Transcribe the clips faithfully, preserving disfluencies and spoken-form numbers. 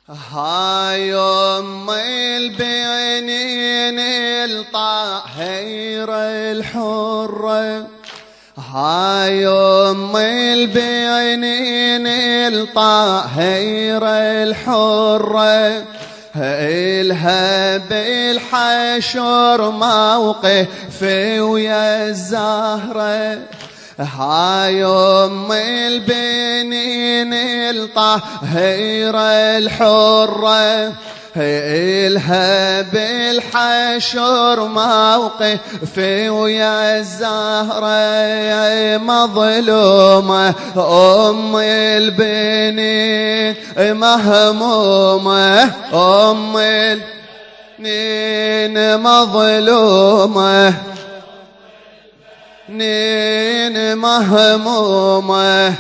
هاي أم البنين الطاهرة الحرة، هاي أم البنين الطاهرة الحرة، إلها بالحشر موقف ويا الزهرة. هاي أم البنين الطاهرة الحرة، إلها بالحشر موقف ويا الزهرة. مظلومة أم البنين مهمومة، أم البنين مظلومة، نين مهمومة،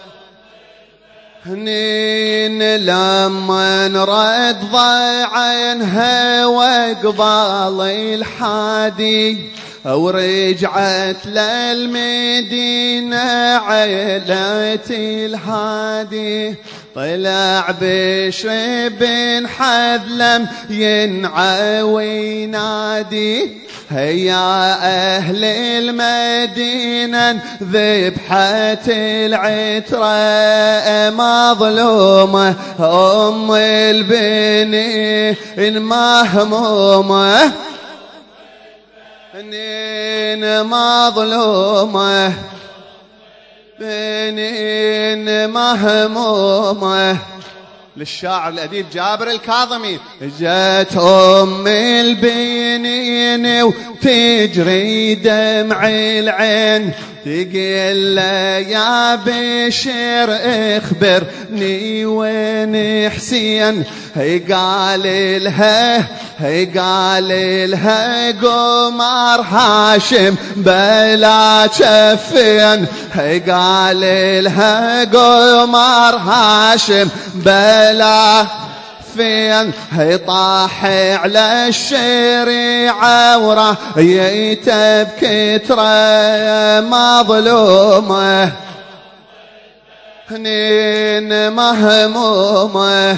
نين لما نرد ضيعينها وقبال الحادي، ورجعت للمدينة عيلة الهادي. طلع بشر بن حذلم ينعى وينادي، هيا أهل المدينة ذبحت العترة. مظلومة أم البنين مهمومة، بنين مظلومة، بنين مهمومة. للشاعر الأديب جابر الكاظمي. جت أم البنين وتجري دمع العين، تقول له يا بشير اخبرني وين حسين. هي قال لها هي قال لها قمر هاشم بلا شفين. هي قال لها قمر هاشم بلا فين. هي طاح على الشريعة ورايته بكترة. مظلومة نين مهمومة،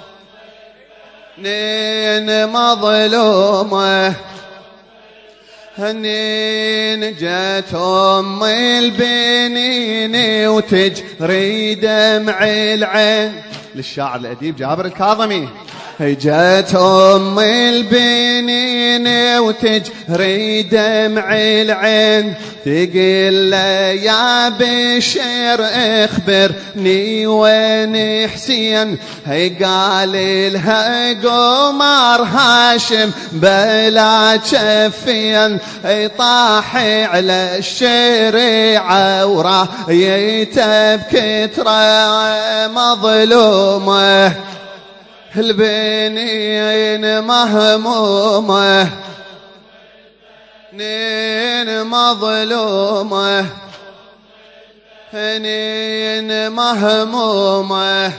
نين مظلومة، هنين. جت أم البنين وتجري دمع العين. للشاعر الأديب جابر الكاظمي. جت أم البنين وتجري دمع العين، تقول له يا بشير اخبرني وين حسين. هي قال لها قمر هاشم بلا شفين. هي طاح على الشريعة ورايته بكترة. مظلومة البنين مهمومة، نين مظلومة، نين مهمومة،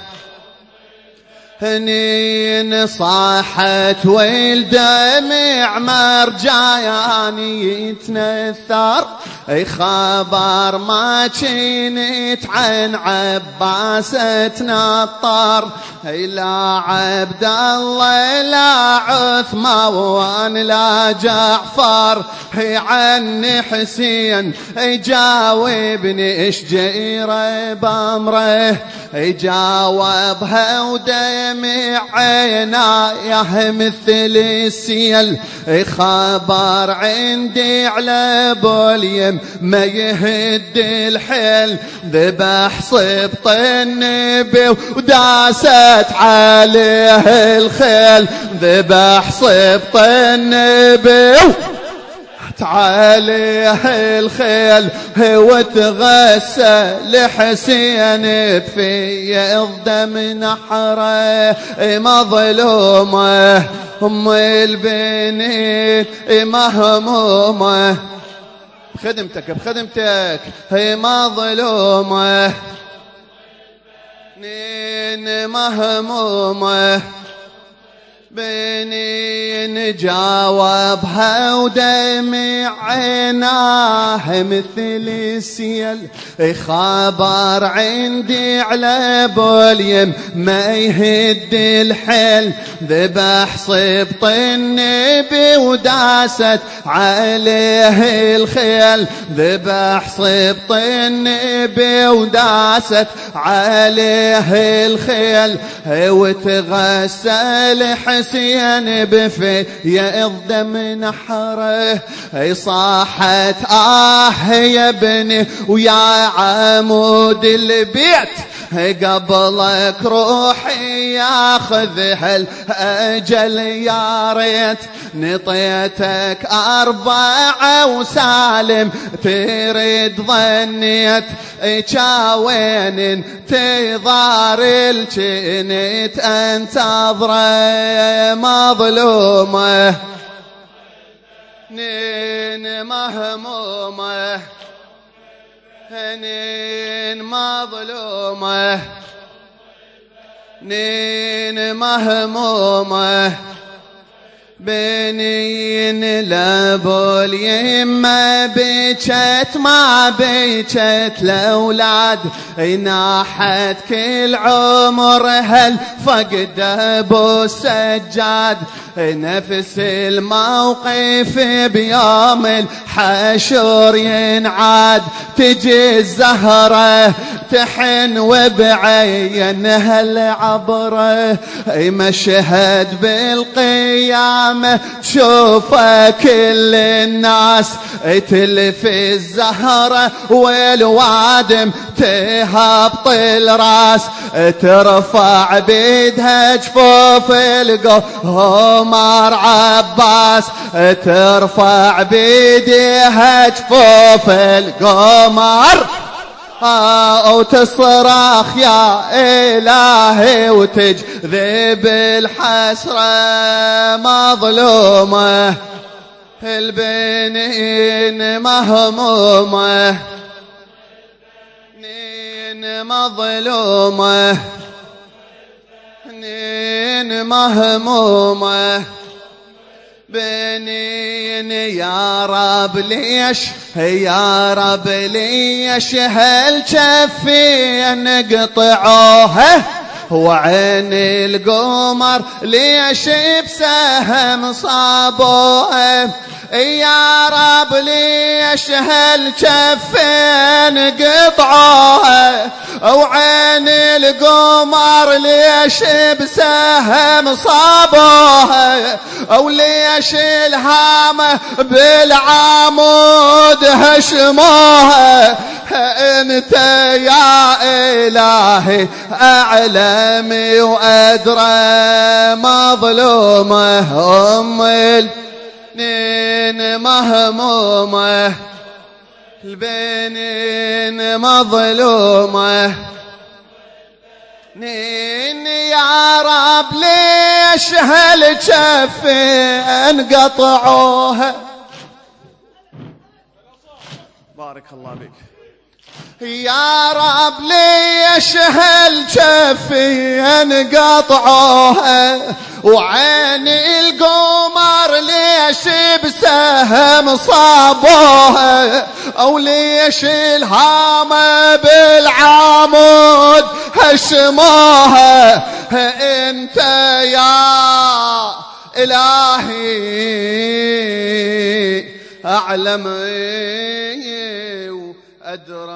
نين. صاحت والدمع مرجان يتنثر، اي خبر ما كنت عن عباس تنطر. اي لا عبد الله لا عثمان لا جعفر، هي عني حسين اي جاوبني ايش جيره بامره. اي جاوبها ودمع عينايه مثل السيل. اي خبر عندي على بوليم ما يهد الحيل. ذبح صبط النبي وداست عليه الخيل. ذبح صبط النبي عليه الخيل، وتغسل حسين بفيض دم نحره. مظلومة أم البنين مهمومة، بخدمتك بخدمتك. هي مظلومة نين مهمومة، بنين جاوبها ودمع عيناه مثل السيل خبر عندي على بوليم ما يهد الحيل ذبح صبط النبي وداست عليه الخيل ذبح صبط النبي وداست عليه الخيل وتغسل حسين بفي يقضم نحره صاحت آه يا ابني ويا عمود البيت قبلك روحي ياخذها الأجل يا ريت نطيتك أربعة وسالم تريد ظنيت وين انتظار الجنت انتظره مظلومه نين مهمومه نين مظلومه نين مهمومه بنين لابو اليمة بيجت ما بيجت الأولاد ناحت كل عمر هل فقد أبو السجاد نفس الموقف بيوم الحشر ينعاد تجي الزهرة تحن وبعينها العبرة مشهد بالقيامة تشوفه كل الناس تلف الزهرة والوادم تهبط الراس ترفع بيدها جفوف القمر عباس ترفع بيدها جفوف القمر وتصرخ يا إلهي وتجذب الحسرة مظلومة البنين مهمومة نين مظلومة نين مهمومة بنين يا رب ليش يا رب ليش هالجفي نقطعوها وعين القمر ليش بسهم صابوها يا رب ليش هالجفين قطعوها وعين القمر ليش بسهم صابوها وليش الهامة بالعمود هشموها انت يا إلهي أعلمي وأدرى مظلومة أم البنين مهمومة البنين مظلومة نين يا رب ليش هالجفين انقطعوها بارك الله بك يا رب ليش هالجفين قطعوها وعين القمر ليش بسهم صابوها او ليش الهامة بالعمود هشموها انت يا إلهي أعلم وأدرى